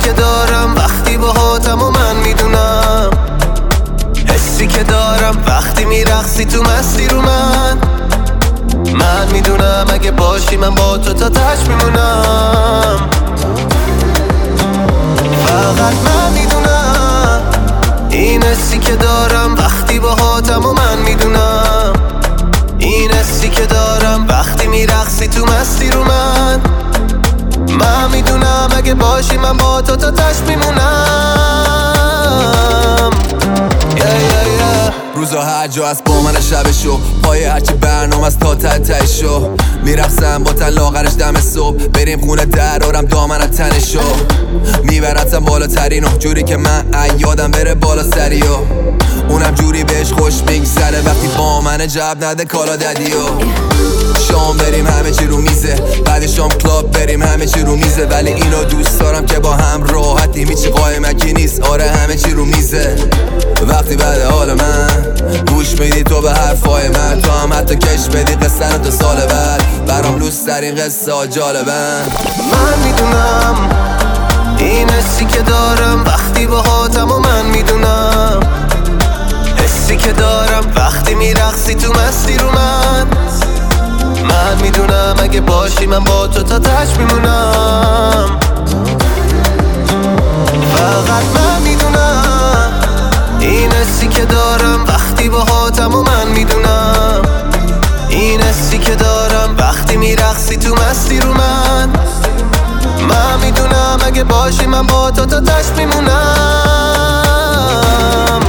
که دارم وقتی باهاتم و من میدونم، حسی که دارم وقتی میرقصی تو مستی رو من میدونم اگه باشی من با تو تا تش میمونم. فقط من میدونم این حسی که دارم وقتی باهاتم و من میدونم، این حسی که دارم وقتی میرقصی تو مستی رو من میدونم اگه باشی من با تو تا تش میمونم. روزا هر جا از با من شبشو پای هرچی برنامه از تا تشو میرقصم با تن لاغرش دم صبح، بریم خونه درارم دامن تنشو میبرتم بالاترینو، جوری که من یادم بره بالا سریو، اونم جوری بهش خوش میگذره وقتی با من جب نده کالا ددیو. شام بریم همه چی رو میزه، بعد شام کلاب بریم همه چی رو میزه، ولی اینو دوست دارم که با هم راحتیم هیچی قایمکی نیست، آره همه چی رو میزه. وقتی بعد حال من گوش میدی تو به حرفای من، تو هم حتی کش بدی قصه رو تا سال بعد، برام لوس ترین قصه ها جالبن. من میدونم این حسی که دارم وقتی باهاتم و من میدونم، حسی که دارم وقتی میرقصی تو مستی رو من میدونم اگه باشی من با تو تا تش میمونم. فقط من میدونم این حسی که دارم وقتی باهاتم و من میدونم، این حسی که دارم وقتی میرقصی تو مستی رو من میدونم اگه باشی من با تو تا تش میمونم.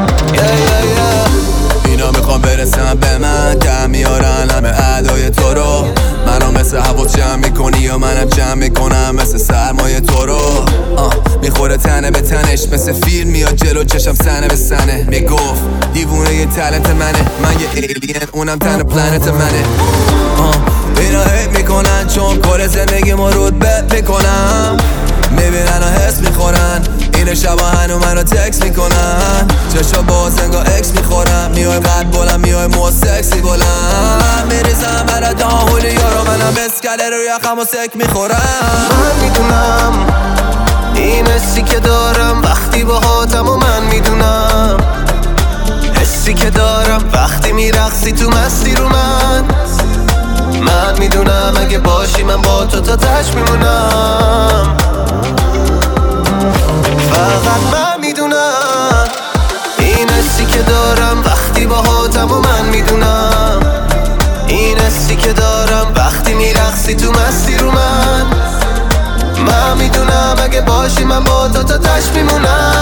اینا میخوام برسم به من، دم میارن همه ادای تو رو، منو مثل حواس جمع میکنی یا منم جمع میکنم مثل سرمایه تو رو. میخوره تنه به تنش مثل فیلم میاد جلو چشم سنه به سنه، میگفت دیوونه یه تلنت منه، من یه ایلین اونم تن پلنت منه. اینا هیت میکنن چون کل زندگی ما رود میکنم، میبینن و حس میخورن این شبا هنو منو تکس میکنن، چشا باز انگا اکس میخورم، میای قد بلند میای مو سکسی بلند، میریزم برا داهولی یارو منم اسکله رو یخم و سک میخورم. من میدونم این حسی که دارم وقتی باهاتم و من میدونم، حسی که دارم وقتی میرقصی تو مستی رو من میدونم اگه باشی من با تو تا تش میمونم. فقط من میدونم این حسی که دارم وقتی باهاتم و من میدونم، این حسی که دارم وقتی میرقصی تو مستی رو من میدونم اگه باشی من با تو تا تش میمونم.